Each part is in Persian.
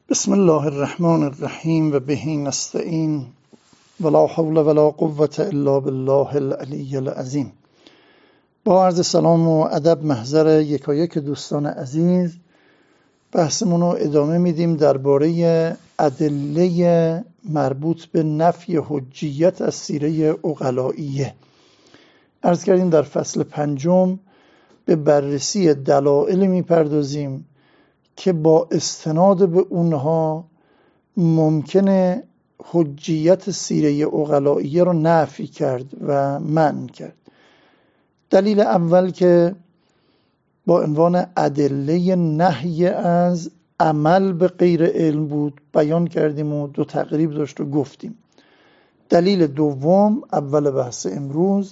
بسم الله الرحمن الرحیم و به نستعین ولا حول ولا قوة الا بالله العلی العظیم. با عرض سلام و ادب محضر یکایک دوستان عزیز، بحثمون رو ادامه میدیم درباره ادله مربوط به نفی حجیت از سیره عقلائیه. عرض کردیم در فصل پنجم به بررسی دلایل میپردازیم که با استناد به اونها ممکنه حجیت سیره عقلائیه رو نفی کرد و منع کرد. دلیل اول که با عنوان ادله نهی از عمل به غیر علم بود بیان کردیم و دو تقریب داشت و گفتیم. دلیل دوم اول بحث امروز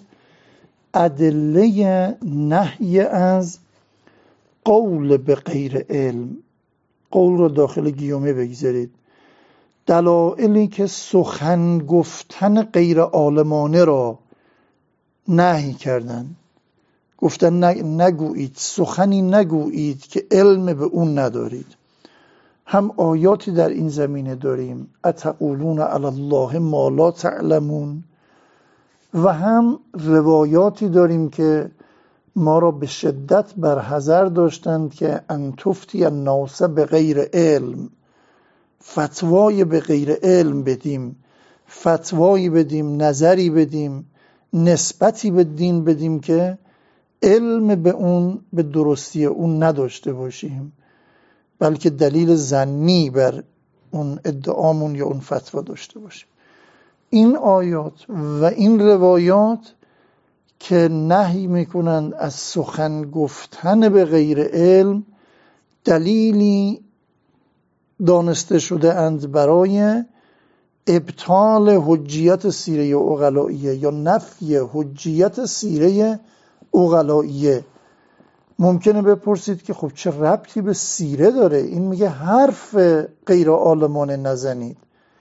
ادله نهی از قول به غیر علم. قول رو داخل گیومه بگذارید. دلایلی که سخن گفتن غیر عالمانه را نهی کردن، گفتن نگویید، سخنی نگویید که علم به اون ندارید. هم آیاتی در این زمینه داریم، اتقولون علی الله ما لا تعلمون، و هم روایاتی داریم که ما را به شدت برحذر داشتند که ان تفتی الناس به غیر علم، فتوای به غیر علم بدیم، فتوایی بدیم، نظری بدیم، نسبتی به دین بدیم که علم به اون به درستی اون نداشته باشیم، بلکه دلیل ظنی بر اون ادعامون یا اون فتوا داشته باشیم. این آیات و این روایات که نهی میکنند از سخن گفتن به غیر علم دلیلی دانسته شده اند برای ابطال حجیت سیره عقلائیه یا نفی حجیت سیره عقلائیه. ممکنه بپرسید که خب چه ربطی به سیره داره؟ این میگه حرف غیر عالمانه نزنید،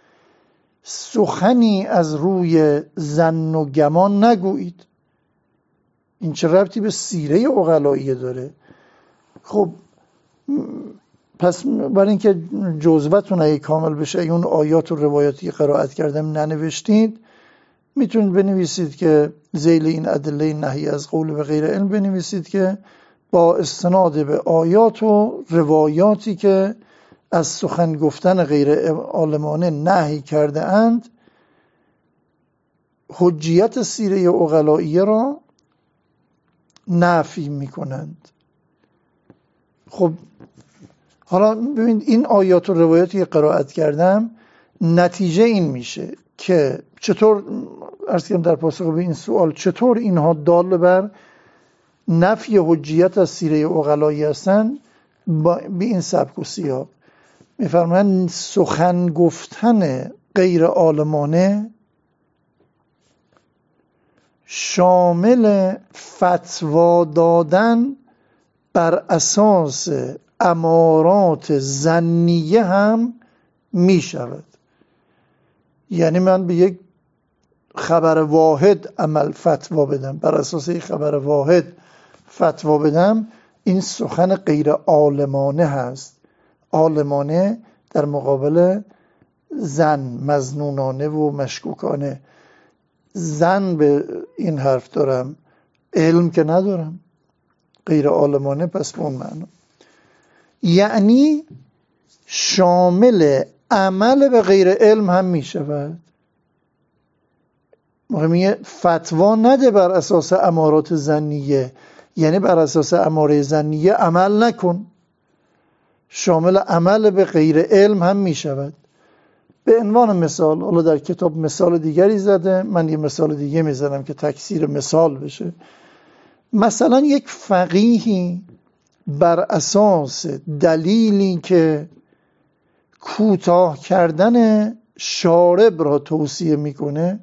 سخنی از روی ظن و گمان نگویید. این چه ربطی به سیره عقلائیه داره؟ خب پس برای اینکه جزوتون اگه کامل بشه، اگه اون آیات و روایاتی که قرائت کردم ننوشتید، میتونید بنویسید که ذیل این ادله نهی از قول به غیر علم بنویسید که با استناد به آیات و روایاتی که از سخن گفتن غیر عالمانه نهی کرده اند حجیت سیره عقلائیه را نفی میکنند. خب حالا ببینید این آیات و روایاتی که قرائت کردم نتیجه این میشه که چطور، عرض کردم در پاسخ به این سوال، چطور اینها دال بر نفی حجیت از سیره عقلائیه هستن. به این سبک و سیاق میفرمایند سخن گفتن غیر عالمانه شامل فتوا دادن بر اساس امارات ظنیه هم می شود. یعنی من به یک خبر واحد عمل فتوا بدم، بر اساس یک خبر واحد فتوا بدم، این سخن غیر عالمانه هست. عالمانه در مقابل ظن، مظنونانه و مشکوکانه. ظن به این حرف دارم، علم که ندارم. غیر عالمانه پس به اون معنا یعنی شامل عمل به غیر علم هم می شود. میگه فتوا نده بر اساس امارات ظنیه، یعنی بر اساس اماره ظنیه عمل نکن. شامل عمل به غیر علم هم می شود. به عنوان مثال، حالا در کتاب مثال دیگری زده، من یه مثال دیگه میزنم که تکثیر مثال بشه. مثلا یک فقیهی بر اساس دلیلی که کوتاه کردن شارب را توصیه میکنه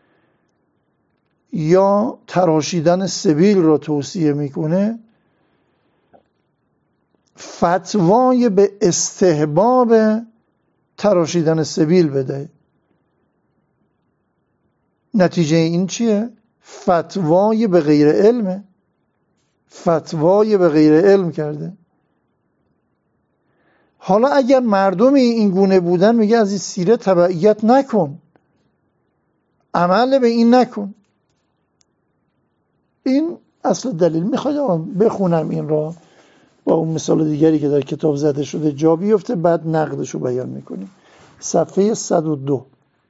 یا تراشیدن سبیل را توصیه میکنه فتوای به استحباب تراشیدن سبیل بده. نتیجه این چیه؟ فتوای به غیر علمه، فتوای به غیر علم کرده. حالا اگر مردمی این گونه بودن میگه از این سیره تبعیت نکن، عمل به این نکن. این اصل دلیل. میخواید بخونم این را با اون مثال دیگری که در کتاب زده شده جا بیفته، بعد نقدش رو بیان میکنیم. صفحه 102.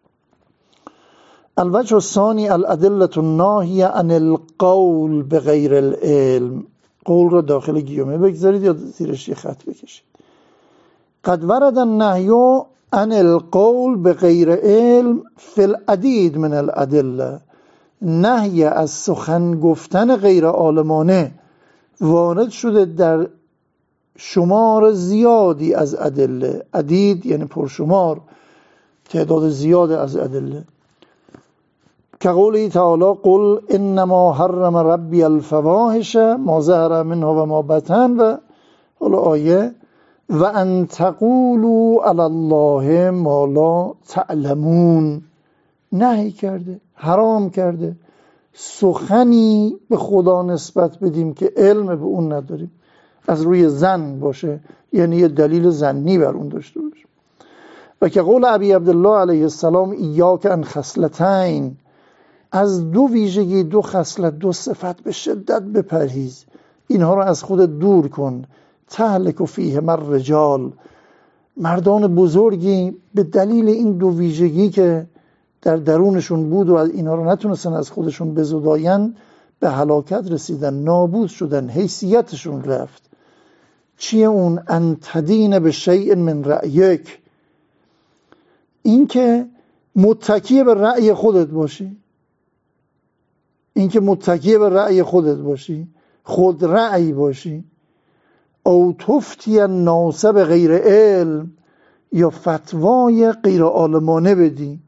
الوجه الثانی الادله الناهیه عن القول بغیر العلم. قول رو داخل گیومه بگذارید یا زیرش یه خط بکشید. قد ورد النهی عن القول بغیر علم فی العدید من الادله. نهی از سخن گفتن غیر عالمانه وارد شده در شمار زیادی از ادله. عدید یعنی پرشمار، تعداد زیاد از ادله. که قوله تعالی قل انما حرم ربی الفواحش ما ظهر منها و ما بطن، و حالا آیه و ان تقولوا علی الله ما لا تعلمون. نهی کرده، حرام کرده سخنی به خدا نسبت بدیم که علم به اون نداریم. از روی ظن باشه، یعنی یه دلیل ظنی بر اون داشته باشه. و که قول ابی عبدالله علیه السلام ایاک ان خصلتین، از دو ویژگی، دو خصلت، دو صفت به شدت بپرهیز، اینها رو از خودت دور کن. تهلک فیهما الرجال، مردان بزرگی به دلیل این دو ویژگی که در درونشون بود و از اینها رو نتونستن از خودشون بزداین به هلاکت رسیدن، نابود شدن، حیثیتشون رفت. چیه اون؟ ان تدین به شیء من رأیک، این که متکی به رأی خودت باشی، این که متکی به رأی خودت باشی، خود رأی باشی. او تفتی الناس به غیر علم، یا فتوای غیر عالمانه بدی.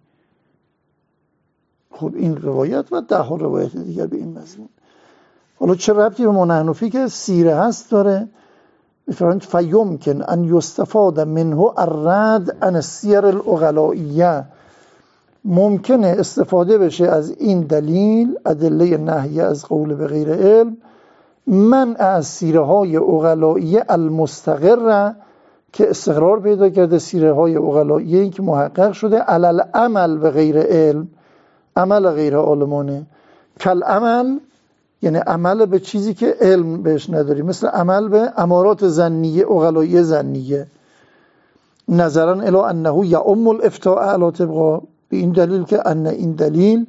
خب این روایت و ده ها روایت دیگر به این مضمون. حالا چه ربطی به ما نحن فی که سیره هست داره؟ میفرمایند فیمکن ان یستفاد منه الرد عن السیر العقلائیه، ممکنه استفاده بشه از این دلیل، ادله نهی از قول به غیر علم، منع از سیره های عقلائیه المستقره، که استقرار پیدا کرده، سیره های عقلائیه این که محقق شده، علل عمل به غیر علم، عمل غیر عالمانه. کل عمل یعنی عمل به چیزی که علم بهش نداری، مثل عمل به امارات ظنیه، عقلائیه ظنیه. نظرا الی انه یعم الافتاء علی طبقا، به این دلیل که ان این دلیل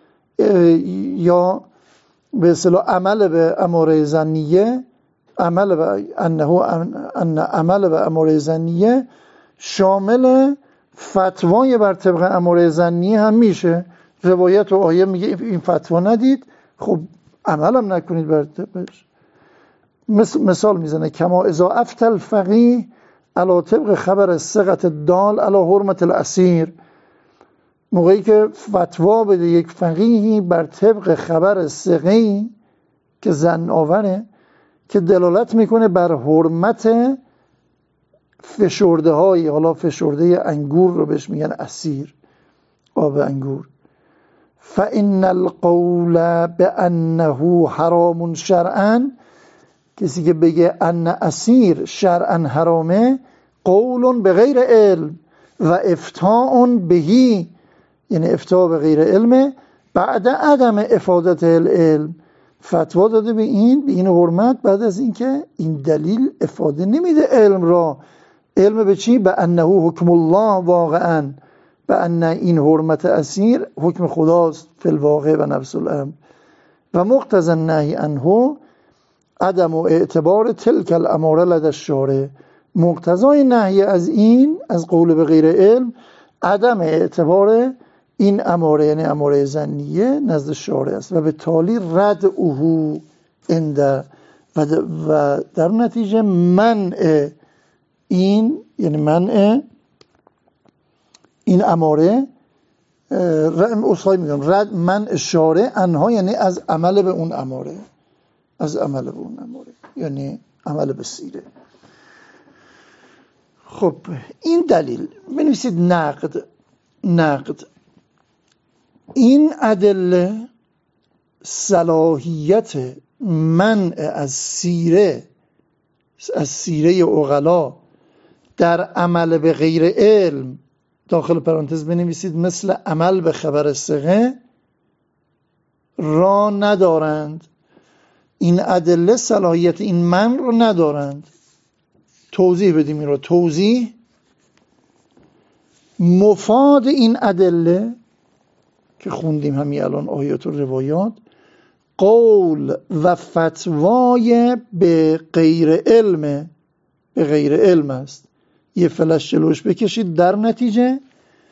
یا به اصطلاح عمل به اماره ظنیه، عمل به ان عمل به اماره ظنیه شامل فتوای بر طبق اماره ظنیه هم میشه. روایت و آیه میگه این فتوا ندید، خب عمل هم نکنید بر طبقش. مثال میزنه کما اذا افتى الفقیه علی طبق خبر الثقة الدال علی حرمت الاسیر، موقعی که فتوا بده یک فقیهی بر طبق خبر ثقه‌ای که ظن آوره که دلالت میکنه بر حرمت فشرده های، حالا فشرده انگور رو بهش میگن اسیر، آب انگور. فإن القول بأنه حرام شرعا، کسی که بگه ان اسیر شرعا حرامه، قول به غیر علم و افتاء بهی، یعنی افتاء به غیر علم، بعد عدم افادت العلم، فتوا داده به این حرمت بعد از اینکه این دلیل افاده نمیده علم را. علم به چی؟ به انه حکم الله واقعا، به ان این حرمت اسیر حکم خداست فی الواقع و نفس الامر. و مقتضی النهی عنه عدم و اعتبار تلک الاماره لدى الشارع، مقتضای نهی از این، از قول به غیر علم، عدم اعتبار این اماره، یعنی اماره ظنیه نزد شارع است و به تالی رد اوهو انده، و در نتیجه منع این، یعنی منع این اماره، رد منع شارع انها، یعنی از عمل به اون اماره، از عمل به اون اماره یعنی عمل به سیره. خب این دلیل بنویسید نقد. این ادله صلاحیت منع از سیره عقلا در عمل به غیر علم داخل پرانتز بنویسید مثل عمل به خبر ثقه را ندارند. این ادله صلاحیت این من رو ندارند. توضیح بدیم این رو. توضیح: مفاد این ادله که خوندیم همین الان آیات و روایات قول و فتوای به غیر علم است. یه فلش جلوش بکشید. در نتیجه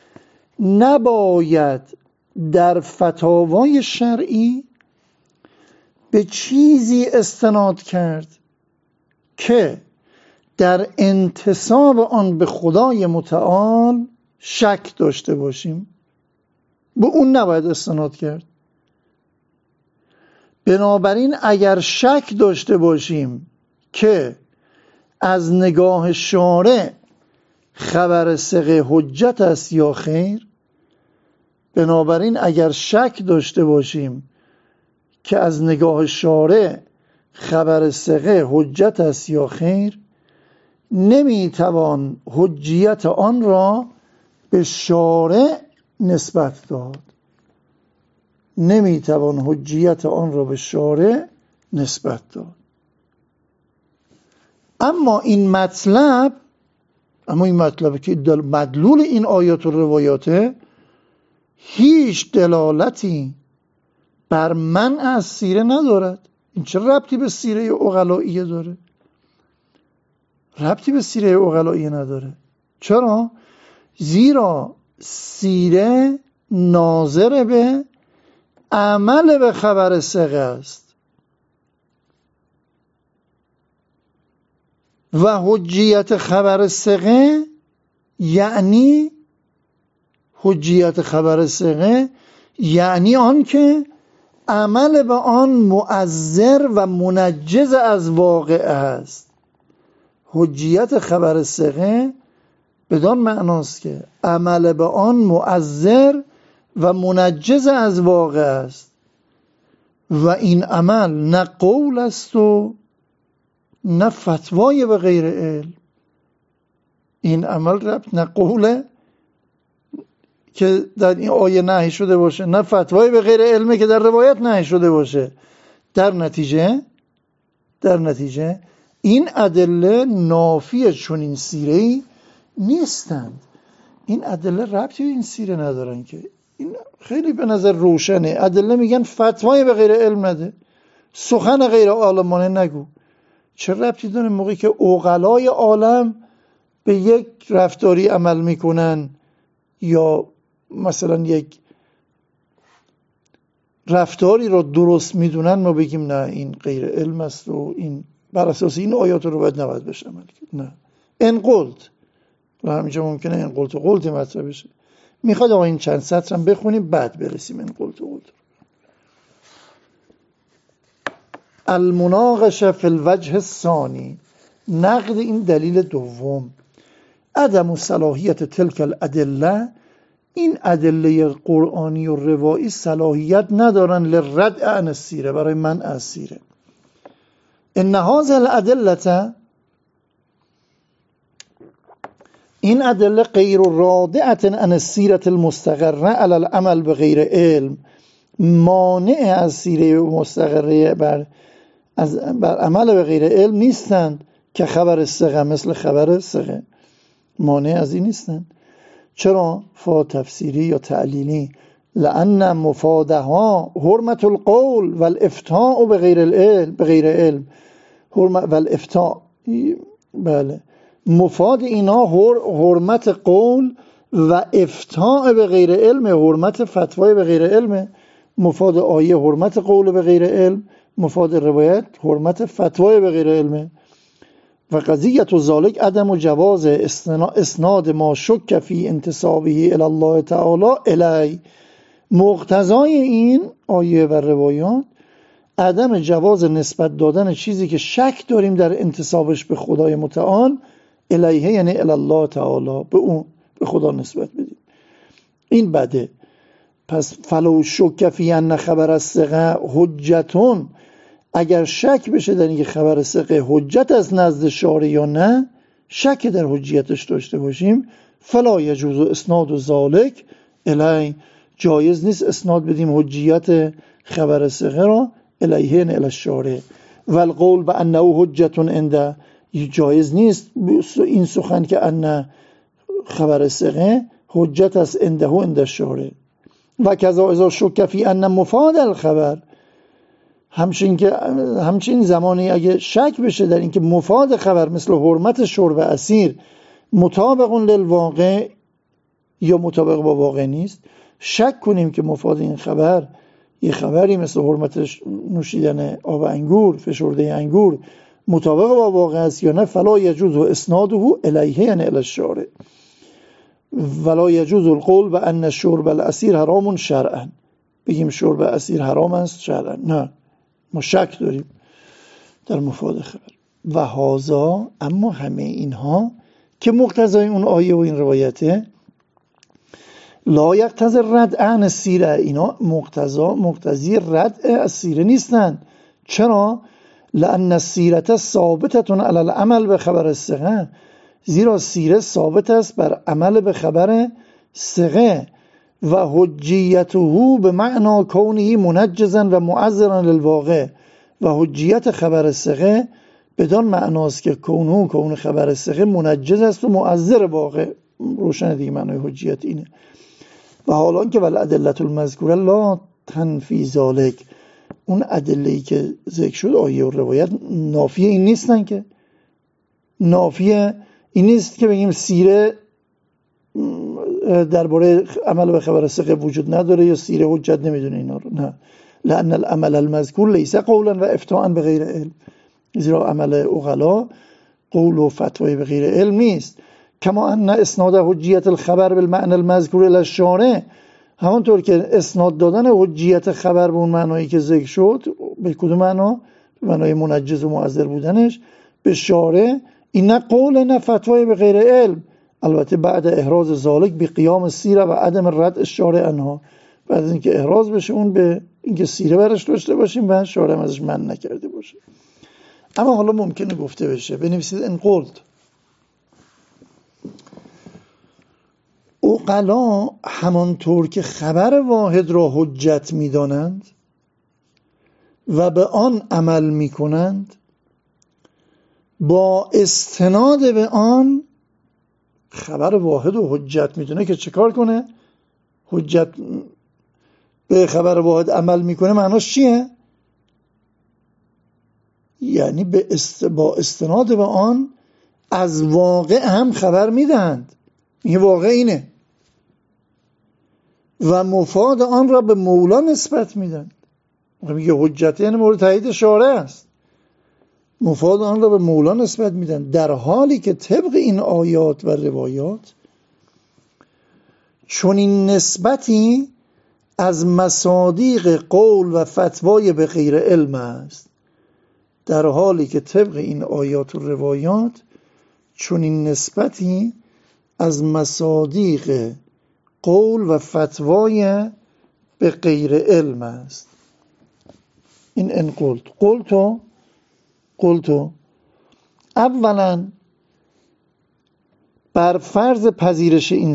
نباید در فتاوای شرعی به چیزی استناد کرد که در انتساب آن به خدای متعال شک داشته باشیم. به اون نباید استناد کرد. بنابراین اگر شک داشته باشیم که از نگاه شارع خبر ثقه حجت است یا خیر، بنابراین اگر شک داشته باشیم که از نگاه شارع خبر ثقه حجت است یا خیر، نمیتوان حجیت آن را به شارع نسبت داد. نمیتوان حجیت آن را به شارع نسبت داد. اما این مطلب که مدلول این آیات و روایاته هیچ دلالتی بر منع از سیره ندارد. این چه ربطی به سیره عقلائیه داره؟ ربطی به سیره عقلائیه نداره. چرا؟ زیرا سیره ناظر به عمل به خبر ثقه است و حجیت خبر ثقه یعنی آن که عمل به آن مؤثر و منجز از واقع است. حجیت خبر ثقه بدان معناست که عمل به آن مؤثر و منجز از واقع است و این عمل نه قول است و نه فتوای به غیر علم. این عمل ربط نه قوله که در این آیه نهی شده باشه، نه فتوای به غیر علمه که در روایت نهی شده باشه. در نتیجه این ادله نافی چنین سیره‌ای نیستند. این ادله ربطی به این سیره ندارن که. این خیلی به نظر روشنه. ادله میگن فتوای به غیر علم نده، سخن غیر عالمانه نگو. چه ربطی داره موقعی که عقلای عالم به یک رفتاری عمل میکنن یا مثلا یک رفتاری رو درست میدونن ما بگیم نه این غیر علم است و این بر اساس این آیات رو باید نباید بشه عمل کرد؟ نه. ان قلت و همینجا ممکنه این قلت مطرح بشه. میخواد آقا این چند سطر هم بخونیم بعد برسیم این قلت. المناقشه فی الوجه الثانی، نقد این دلیل دوم. عدم صلاحیت تلک الادله، این ادله قرآنی و روایی صلاحیت ندارن لرد عن السیره، برای منع از سیره. ان هذه الادله، این ادله غیر رادعه عن السیره المستقره علی العمل بغیر علم، مانع از سیره مستقره بر عمل به غیر علم نیستند که خبر ثقه، مثل خبر ثقه مانع از این نیستند. چرا؟ فا تفسیری یا تعلیلی. لأن مفادها حرمت القول والافتاء بغیر علم والافتاء، بله، مفاد اینا حرمت قول و افتاء به غیر علم، حرمت فتوای به غیر علم. مفاد آیه حرمت قول به غیر علم، مفاد روایت حرمت فتوای به غیر علم. و قضیت و ذالک عدم و جواز اسناد ما شک فی انتسابه الی الله تعالی الی. مقتضای این آیه و روایات عدم جواز نسبت دادن چیزی که شک داریم در انتسابش به خدای متعال، الیه یعنی الی الله تعالی، به اون، به خدا نسبت بدیم. این بده. پس فلو شک فی ان خبر الثقه حجتون، اگر شک بشه در اینکه خبر ثقه حجت از نزد شارع یا نه، شک در حجیتش داشته باشیم، فلا یجوز اسناد ذالک الی، جایز نیست اسناد بدیم حجیت خبر ثقه را الیه الی الشارع، و القول بانه حجت عنده، جایز نیست این سخن که ان خبر ثقه حجت است عنده عند الشارع، و کذا اذا شک فی ان مفاد الخبر، همچنین زمانی اگه شک بشه در اینکه مفاد خبر مثل حرمت شرب اسیر مطابق للواقع یا مطابق با واقع نیست، شک کنیم که مفاد این خبر یه خبری مثل حرمت نوشیدن آب انگور، فشرده انگور مطابق با واقع است یا نه، فلا یجوز اسناده الیه یعنی الی الشارع، ولا یجوز القول بان شرب الاسیر حرام شرعا، بگیم شرب اسیر حرام است شرعا، نه، ما شک داریم در مفاد خبر. و هذا، اما همه اینها که مقتضای اون آیه و این روایته، لا یقتضی ردع عن السیره، اینا مقتضی ردع از سیره نیستن. چرا؟ لان السیره ثابته علی العمل به خبر الثقه، زیرا سیره ثابت است بر عمل به خبر ثقه، و حجیته به معنی کونه منجزا و معذرا للواقع، و حجیت خبر ثقه بدان معناست که کون خبر ثقه منجز است و معذر واقع. روشن دیگه معنای حجیت اینه. و حالا که والادله المذکوره لا تنفی ذالک، اون ادله‌ای که ذکر شد آیه و روایت نافی این نیستن، که نافی این نیست که بگیم سیره درباره عمل به خبر ثقه وجود نداره یا سیره حجت نمیدونه اینا رو، نه، لان العمل المذکور لیس قولا و افتاء به غیر علم، زیرا عمل عقلا قول و فتوای به غیر علم نیست. کما ان اسناد حجیت الخبر بالمعنى المذکور الی الشارع، همانطور که اسناد دادن حجیت خبر به اون معنایی که ذکر شد، به کدوم معنا؟ معنای منجز و معذر بودنش به شارع، این نه قول نه فتوای به غیر علم، البته بعد احراز ذالک به قیام سیره و عدم رد الشارع عنها، بعد از اینکه احراز بشه اون به اینکه سیره برش داشته باشیم و شارع ازش منع نکرده باشه. اما حالا ممکنه گفته بشه، بنویسید ان قلت، عقلا همانطور که خبر واحد را حجت می‌دانند و به آن عمل می‌کنند، با استناد به آن خبر واحد و حجت می‌دونه که چه کار کنه؟ حجت به خبر واحد عمل می‌کنه معناش چیه؟ یعنی با استناد به آن از واقع هم خبر میدهند، این واقع اینه، و مفاد آن را به مولا نسبت میدن. میگه حجت یعنی مورد تایید شارع است، مفاد آن را به مولا نسبت میدن، در حالی که طبق این آیات و روایات چون این نسبتی از مصادیق قول و فتوای به غیر علم است. در حالی که طبق این آیات و روایات چون این نسبتی از مصادیق قول و فتوای به غیر علم است. این ان قلتو اولا بر فرض پذیرش این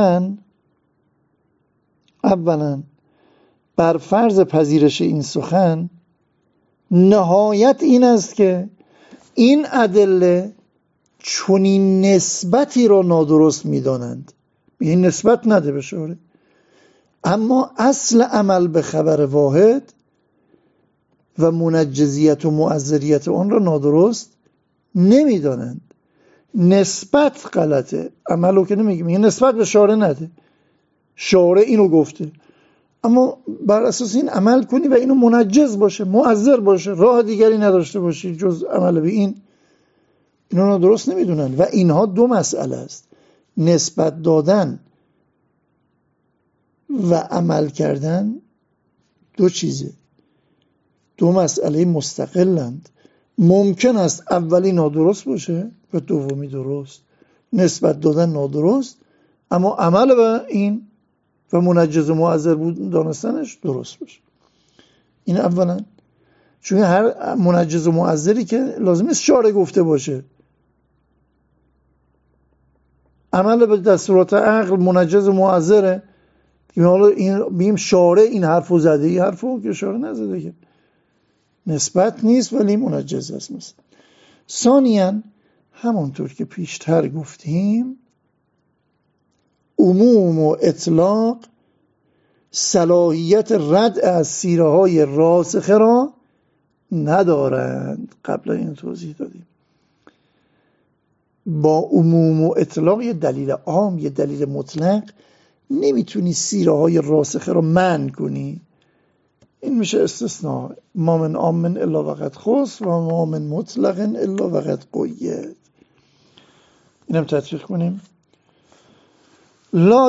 سخن نهایت این است که این ادله چنین نسبتی را نادرست می‌دانند، این نسبت نده به شارع، اما اصل عمل به خبر واحد و منجزیت و معذریت آن را نادرست نمی‌دانند. نسبت غلطه، عملو که نمیگیم، این نسبت به شارع نده، شارع اینو گفته، اما بر اساس این عمل کنی و اینو منجز باشه، معذر باشه، راه دیگری نداشته باشی جز عمل به این، اینو نادرست نمیدونن. و اینها دو مسئله است، نسبت دادن و عمل کردن دو چیزه، دو مسئله مستقلند. ممکن است اولی نادرست باشه و دومی درست، نسبت دادن نادرست اما عمل به این و منجز و معذر بود دانستنش درست باشه. این اولا، چون هر منجز و معذری که لازم نیست شارع گفته باشه، عمل به دستورات عقل منجز و معذره. حالا این بیم شارع این حرفو زده، این حرفو که شارع نزده که نسبت نیست ولی منجز است. مثلا ثانیاً همونطور که پیشتر گفتیم عموم و اطلاق صلاحیت رد از سیره های راسخه را ندارند. قبل این توضیح دادیم با عموم و اطلاق یه دلیل عام یه دلیل مطلق نمیتونی سیره های راسخه را منع کنی، این میشه استثناء. ما من عام الا وقد خص و ما من مطلق الا وقد قید. اینم تطبیق کنیم. لا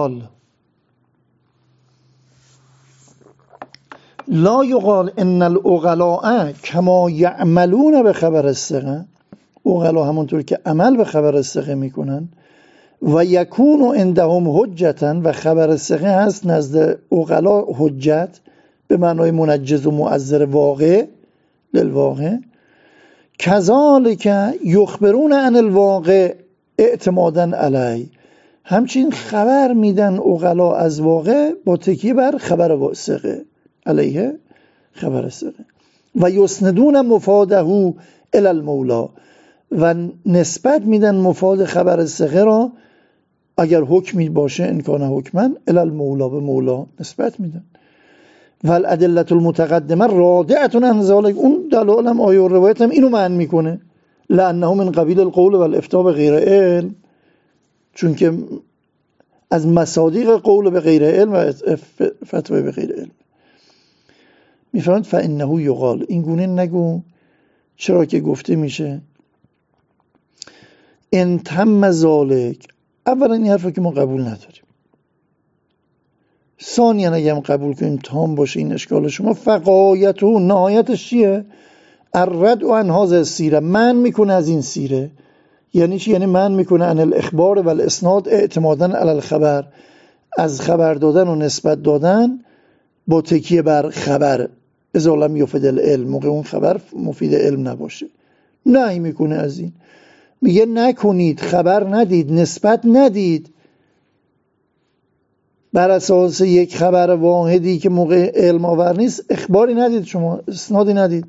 یقال ان العقلاء کما یعملون به خبر الثقه، عقلا همونطور که عمل به خبر الثقه میکنن و یکون عندهم حجتا و خبر الثقه هست نزد عقلا حجت به معنای منجز و مؤثر واقع للواقع، کذالک یخبرون عن الواقع اعتمادا علی، همچنین خبر میدن عقلا از واقع با تکیه بر خبر ثقه علیه خبر ثقه، و یسندون مفاده الی المولا، و نسبت میدن مفاد خبر ثقه را اگر حکمی باشه ان کان حکما الی المولا، به مولا نسبت میدن. و الادله المتقدمه رادعه عن ذلک، اون دلایل هم آیه و روایت هم اینو معنی میکنه، لانه من قبیل القول و الافتاء بغیر علم، چون که از مصادیق قول به غیر علم و فتوی به غیر علم. میفرماید فانه یقال، این گونه نگو، چرا که گفته میشه ان تم ذلک، اولا این حرفو که ما قبول نداریم، ثانیا اگه هم قبول کنیم تام باشه این اشکال شما، فقایته نهایتش چیه؟ الرد عن هذا السیره، من میکنه از این سیره. یعنی چی؟ یعنی من میکنه عن الاخبار و الاسناد اعتمادا علی الخبر، از خبر دادن و نسبت دادن با تکیه بر خبر، اذا لم یفید العلم، موقع اون خبر مفید علم نباشه. نهی میکنه از این، میگه نکنید، خبر ندید، نسبت ندید بر اساس یک خبر واحدی که موقع علم آور نیست، اخباری ندید، شما اسنادی ندید.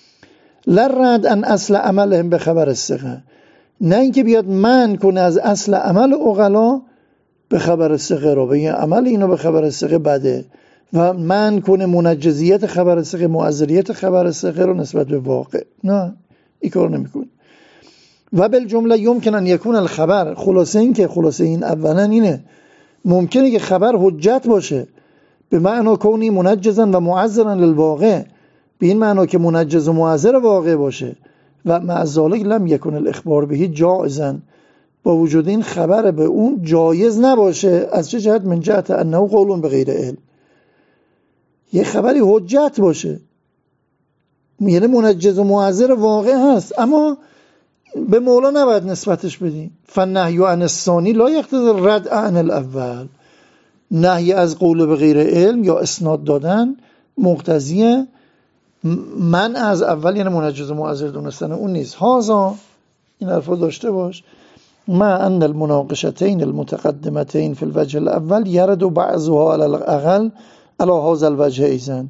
لرد ان اصل عملهم به خبر الثقه، نه اینکه بیاد من کنه از اصل عمل عقلا به خبر الثقه رو، بگه عمل اینو به خبر الثقه بده، و من کنه منجزیت خبر الثقه، معذریت خبر الثقه رو نسبت به واقع. نه، این کار نمیکنه. و بالجمله یمکن ان یکون الخبر، خلاصه این اولا اینه، ممکنه که خبر حجت باشه به معنی کونی منجزا و معذرا للواقع، به این معنی که منجز و معذر واقع باشه، و مع ذلک لم یکن الاخبار به جائزا، با وجود این خبر به اون جایز نباشه. از چه جهت؟ من جهت انه قول به غیر علم، یه خبری حجت باشه یعنی منجز و معذر واقع هست، اما به مولا نباید نسبتش بدیم. فالنهی عن الثانی لا یقتضی الرد عن الاول، نهی از قول به غیر علم یا اسناد دادن مقتضی من از اول، یعنی منجز و معذر دونستن اون نیست. هازا، این حرفا داشته باش، ما ان المناقشتین المتقدمتین فی الوجه الاول یرد بعضها علی الاقل علی هذا الوجه ایضا،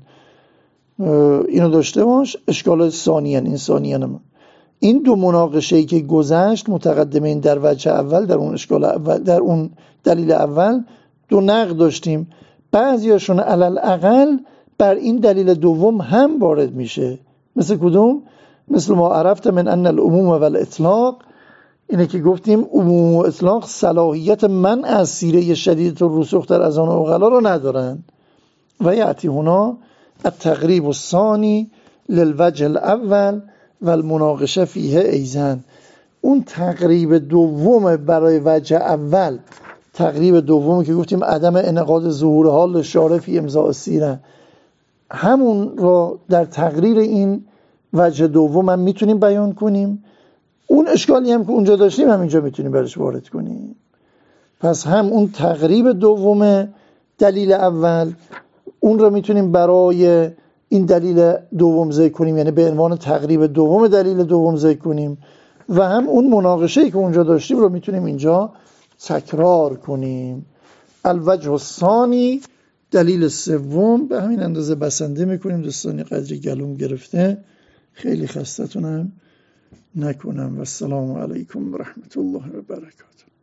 اینو داشته باش. اشکال ثانیاً، این ثانیاً این دو مناقشه‌ای که گذشت متقدمین در وجه اول، در اون اشکال اول، در اون دلیل اول دو نقد داشتیم، بعضیاشون علی الاقل بر این دلیل دوم هم وارد میشه. مثل کدوم؟ مثل ما عرفت من ان العموم و الاطلاق، اینه که گفتیم عموم و اطلاق صلاحیت من از سیره شدیدت الرسوخ در اذهان عقلا رو ندارن. و یأتی هنا التقریب الثانی للوجه الاول و المناقشه فیه ایزن، اون تقریب دوم برای وجه اول، تقریب دومی که گفتیم عدم انعقاد ظهور حال شارع فی امضاء سیره، همون رو در تقریر این وجه دوم هم میتونیم بیان کنیم. اون اشکالی هم که اونجا داشتیم هم اینجا میتونیم برش وارد کنیم. پس هم اون تقریب دوم دلیل اول، اون رو میتونیم برای این دلیل دوم ذکر کنیم، یعنی به عنوان تقریب دوم دلیل دوم ذکر کنیم، و هم اون مناقشه‌ای که اونجا داشتیم رو میتونیم اینجا تکرار کنیم. الوجه الثانی، دلیل سوم، به همین اندازه بسنده میکنیم. دوستانی قدری گلوم گرفته، خیلی خستتونم نکنم. و السلام علیکم و رحمت الله و برکاته.